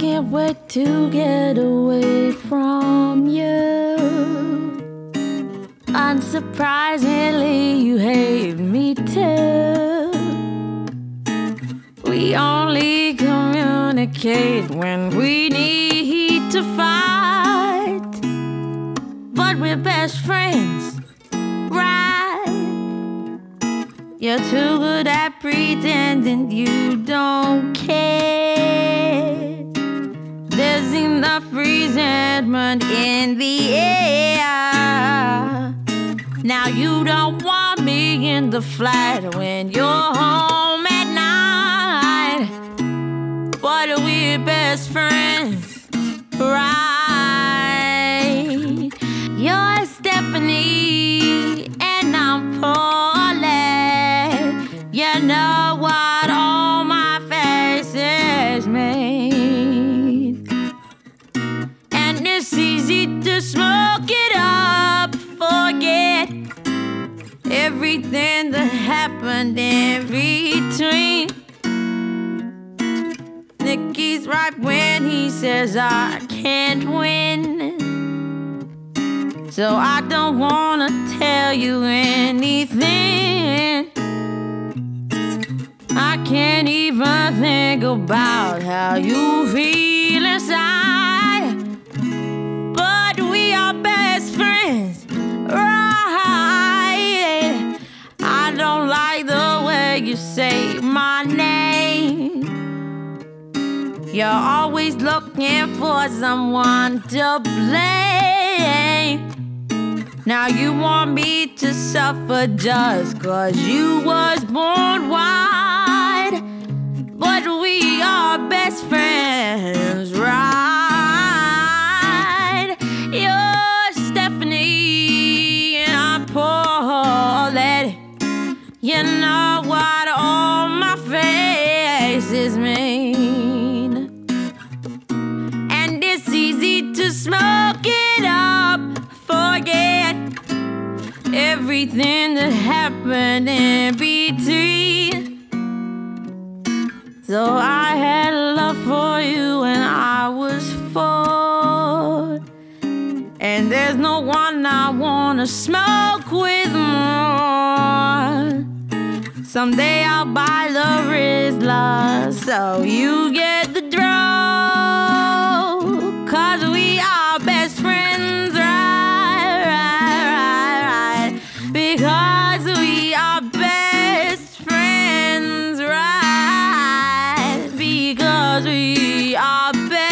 can't wait to get away from you. Unsurprisingly, you hate me too. We only communicate when we need to fight, but we're best friends, right? You're too good at pretending you don't care. There's enough resentment in the air. Now you don't want me in the flat when you're home at night, but we're best friends, right? You're Stephanie and I'm Paulette. You know what all my faces mean, and it's easy to smoke it up, forget everything that happened in between. Nicky's right when he says I can't win, so I don't wanna tell you anything. I can't even think about how you feel inside, but we are best friends, right? I don't like the way you say my name. You're always looking for someone to blame. Now you want me to suffer just 'cause you was born white, but we are best friends, right? You're Stephanie and I'm Paulette. You know what all my faces mean, and it's easy to smoke it up, forget everything that happened in between. So I had love for you when I was 4, and there's no one I wanna smoke with more. Someday I'll buy the Rizla so you get the draw, 'cause we are best friends, right? Because we are best friends, right? Because we are best